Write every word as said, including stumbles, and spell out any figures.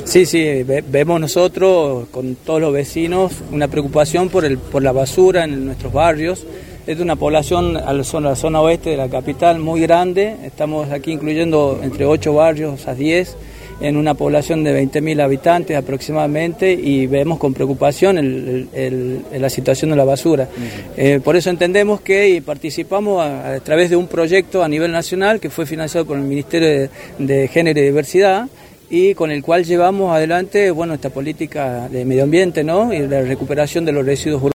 Sí, sí, ve, vemos nosotros con todos los vecinos una preocupación por el por la basura en nuestros barrios. Es de una población a la zona, a la zona oeste de la capital muy grande. Estamos aquí incluyendo entre ocho barrios a diez en una población de veinte mil habitantes aproximadamente, y vemos con preocupación el, el, el, la situación de la basura. Uh-huh. Eh, por eso entendemos que y participamos a, a través de un proyecto a nivel nacional que fue financiado por el Ministerio de, de Género y Diversidad, y con el cual llevamos adelante, bueno, esta política de medio ambiente, ¿no?, y la recuperación de los residuos urbanos.